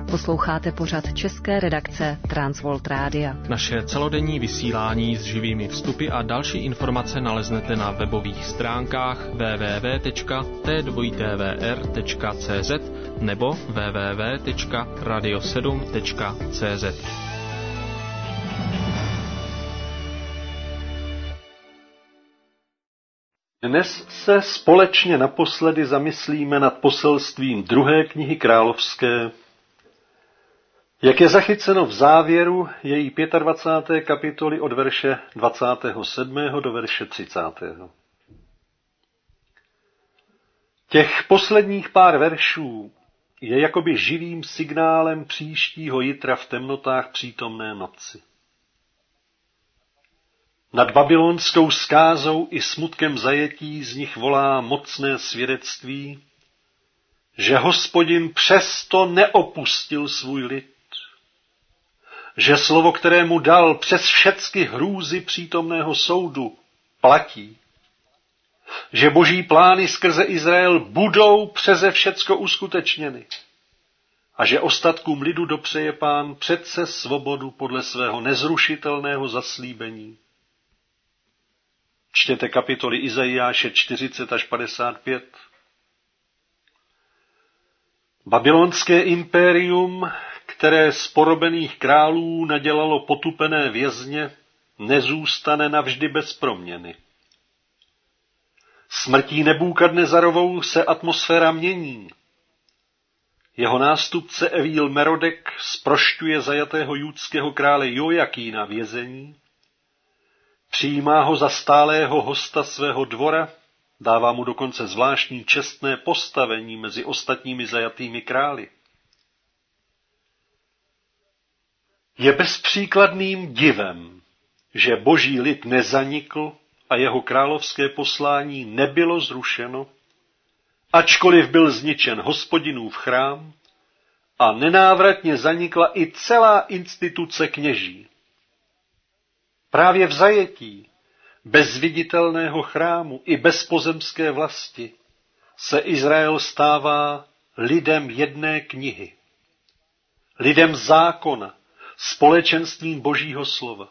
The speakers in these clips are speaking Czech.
Posloucháte pořad české redakce Transworld Rádia. Naše celodenní vysílání s živými vstupy a další informace naleznete na webových stránkách www.twr.cz nebo www.radio7.cz. Dnes se společně naposledy zamyslíme nad poselstvím druhé knihy královské, jak je zachyceno v závěru její 25. kapitoly od verše 27. do verše 30. Těch posledních pár veršů je jakoby živým signálem příštího jitra v temnotách přítomné noci. Nad babylonskou skázou i smutkem zajetí z nich volá mocné svědectví, že Hospodin přesto neopustil svůj lid, že slovo, které mu dal přes všechny hrůzy přítomného soudu, platí, že boží plány skrze Izrael budou přeze všecko uskutečněny a že ostatkům lidu dopřeje Pán přece svobodu podle svého nezrušitelného zaslíbení. Čtěte kapitoly Izajáše 40 až 55. Babylonské impérium, které z porobených králů nadělalo potupené vězně, nezůstane navždy bez proměny. Smrtí Nebúkadnezarovou se atmosféra mění. Jeho nástupce Evil Merodek zprošťuje zajatého judského krále Jojakína vězení, přijímá ho za stálého hosta svého dvora, dává mu dokonce zvláštní čestné postavení mezi ostatními zajatými králi. Je bezpříkladným divem, že boží lid nezanikl a jeho královské poslání nebylo zrušeno, ačkoliv byl zničen Hospodinův chrám a nenávratně zanikla i celá instituce kněží. Právě v zajetí bez viditelného chrámu i bez pozemské vlasti se Izrael stává lidem jedné knihy, lidem zákona, společenstvím božího slova.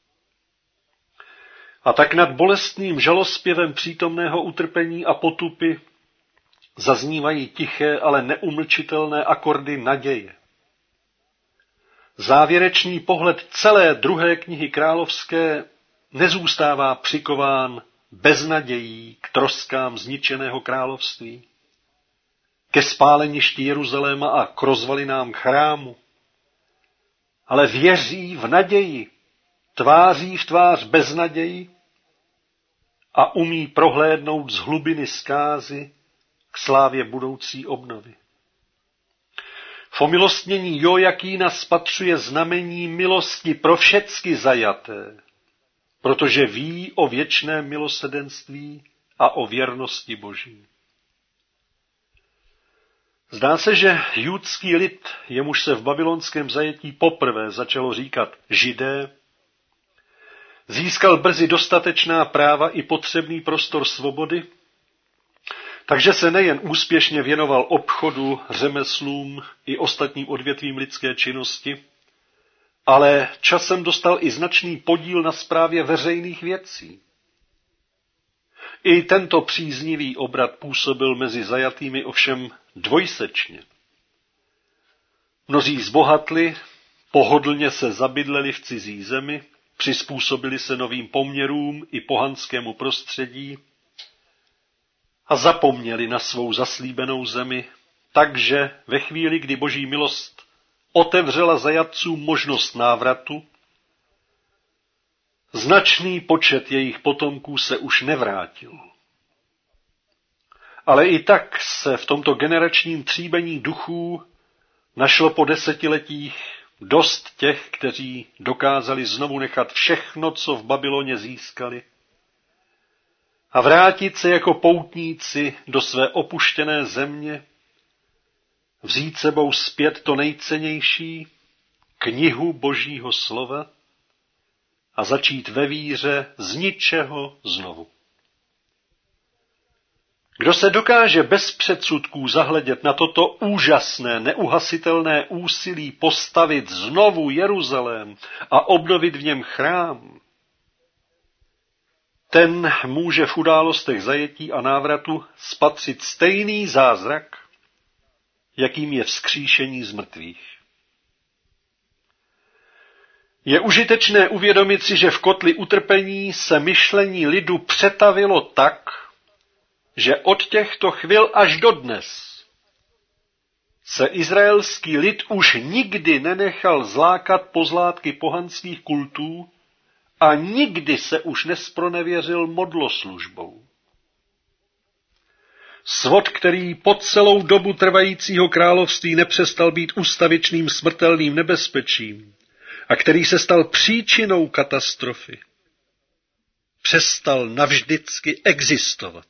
A tak nad bolestným žalospěvem přítomného utrpení a potupy zaznívají tiché, ale neumlčitelné akordy naděje. Závěrečný pohled celé druhé knihy královské nezůstává přikován beznadějí k troskám zničeného království, ke spáleništi Jeruzaléma a k rozvalinám chrámu, ale věří v naději, tváří v tvář beznaději a umí prohlédnout z hlubiny zkázy k slávě budoucí obnovy. V omilostnění Jojakína spatřuje znamení milosti pro všecky zajaté, protože ví o věčném milosrdenství a o věrnosti Boží. Zdá se, že judský lid, jemuž se v babylonském zajetí poprvé začalo říkat Židé, získal brzy dostatečná práva i potřebný prostor svobody, takže se nejen úspěšně věnoval obchodu, řemeslům i ostatním odvětvím lidské činnosti, ale časem dostal i značný podíl na správě veřejných věcí. I tento příznivý obrat působil mezi zajatými ovšem dvojsečně. Mnozí zbohatli, pohodlně se zabydleli v cizí zemi, přizpůsobili se novým poměrům i pohanskému prostředí a zapomněli na svou zaslíbenou zemi, takže ve chvíli, kdy boží milost otevřela zajatcům možnost návratu, značný počet jejich potomků se už nevrátil. Ale i tak se v tomto generačním tříbení duchů našlo po desetiletích dost těch, kteří dokázali znovu nechat všechno, co v Babyloně získali, a vrátit se jako poutníci do své opuštěné země, vzít sebou zpět to nejcennější, knihu Božího slova, a začít ve víře z ničeho znovu. Kdo se dokáže bez předsudků zahledět na toto úžasné, neuhasitelné úsilí postavit znovu Jeruzalém a obnovit v něm chrám, ten může v událostech zajetí a návratu spatřit stejný zázrak, jakým je vzkříšení z mrtvých. Je užitečné uvědomit si, že v kotli utrpení se myšlení lidu přetavilo tak, že od těchto chvil až dodnes se izraelský lid už nikdy nenechal zlákat pozlátky pohanských kultů a nikdy se už nespronevěřil modloslužbou. Svod, který po celou dobu trvajícího království nepřestal být ustavičným smrtelným nebezpečím a který se stal příčinou katastrofy, přestal navždycky existovat.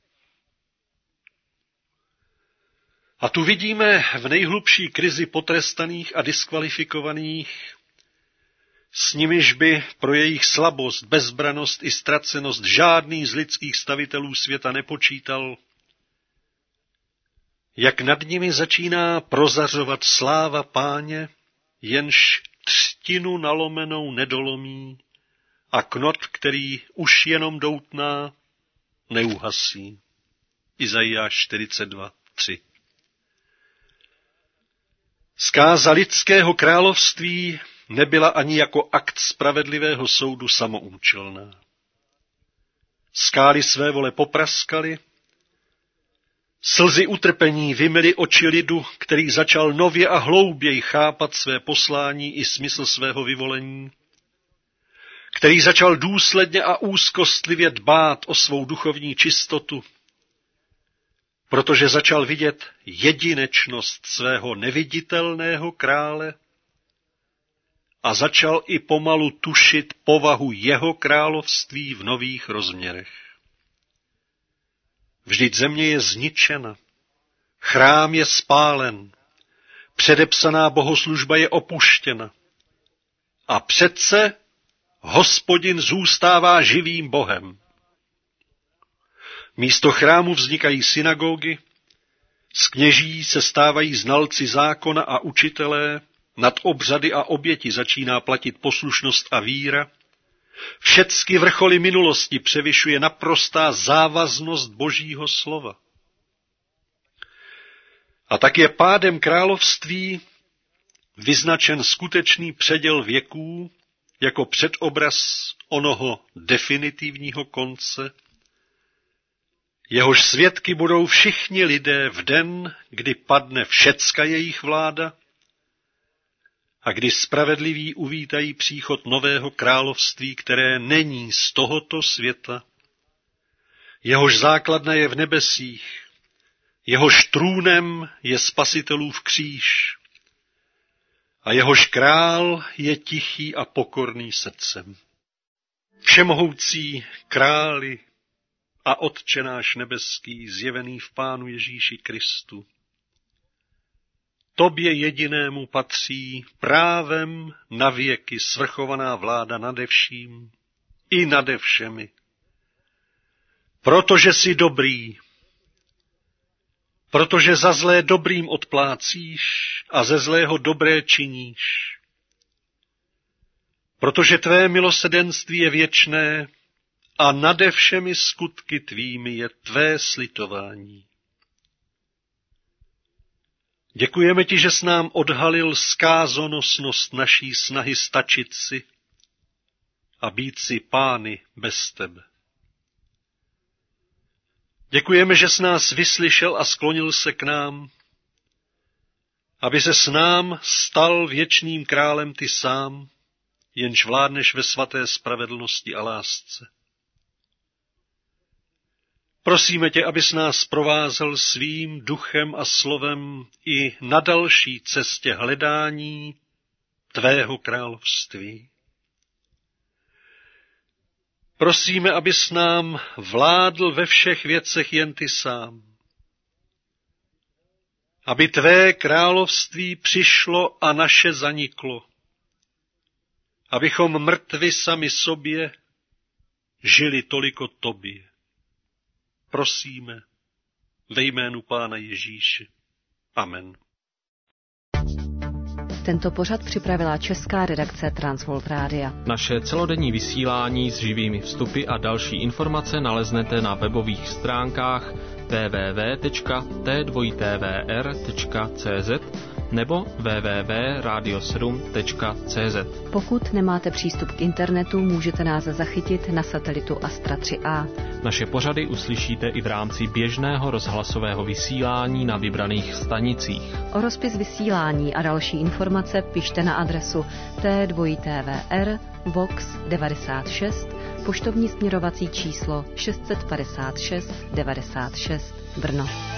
A tu vidíme v nejhlubší krizi potrestaných a diskvalifikovaných, s nimiž by pro jejich slabost, bezbranost i ztracenost žádný z lidských stavitelů světa nepočítal, jak nad nimi začíná prozařovat sláva Páně, jenž třtinu nalomenou nedolomí a knot, který už jenom doutná, neuhasí. Izajáš 42:3. Zkáza lidského království nebyla ani jako akt spravedlivého soudu samoučelná. Skály své vole popraskaly, slzy utrpení vymyly oči lidu, který začal nově a hlouběji chápat své poslání i smysl svého vyvolení, který začal důsledně a úzkostlivě dbát o svou duchovní čistotu, protože začal vidět jedinečnost svého neviditelného krále a začal i pomalu tušit povahu jeho království v nových rozměrech. Vždyť země je zničena, chrám je spálen, předepsaná bohoslužba je opuštěna. A přece Hospodin zůstává živým Bohem. Místo chrámu vznikají synagogy, z kněží se stávají znalci zákona a učitelé, nad obřady a oběti začíná platit poslušnost a víra, všecky vrcholy minulosti převyšuje naprostá závaznost Božího slova. A tak je pádem království vyznačen skutečný předěl věků jako předobraz onoho definitivního konce, jehož svědky budou všichni lidé v den, kdy padne všecka jejich vláda a kdy spravedliví uvítají příchod nového království, které není z tohoto světa, jehož základna je v nebesích, jehož trůnem je spasitelův kříž a jehož král je tichý a pokorný srdcem. Všemohoucí králi a Otče náš nebeský, zjevený v Pánu Ježíši Kristu, tobě jedinému patří právem na věky svrchovaná vláda nade vším i nade všemi. Protože jsi dobrý, protože za zlé dobrým odplácíš a ze zlého dobré činíš. Protože tvé milosrdenství je věčné a nade všemi skutky tvými je tvé slitování. Děkujeme ti, že jsi nám odhalil zkázonosnost naší snahy stačit si a být si pány bez tebe. Děkujeme, že jsi nás vyslyšel a sklonil se k nám, aby se s nám stal věčným králem ty sám, jenž vládneš ve svaté spravedlnosti a lásce. Prosíme tě, abys nás provázel svým duchem a slovem i na další cestě hledání tvého království. Prosíme, abys nám vládl ve všech věcech jen ty sám. Aby tvé království přišlo a naše zaniklo. Abychom mrtvi sami sobě žili toliko tobě. Prosíme Ve jménu Pána Ježíše. Amen. Tento pořad připravila česká redakce Transvolt Rádia. Naše celodenní vysílání s živými vstupy a další informace naleznete na webových stránkách www.t2tvr.cz nebo www.radio7.cz. Pokud nemáte přístup k internetu, můžete nás zachytit na satelitu Astra 3A. Naše pořady uslyšíte i v rámci běžného rozhlasového vysílání na vybraných stanicích. O rozpis vysílání a další informace pište na adresu T2TVR Vox 96, poštovní směrovací číslo 656 96 Brno.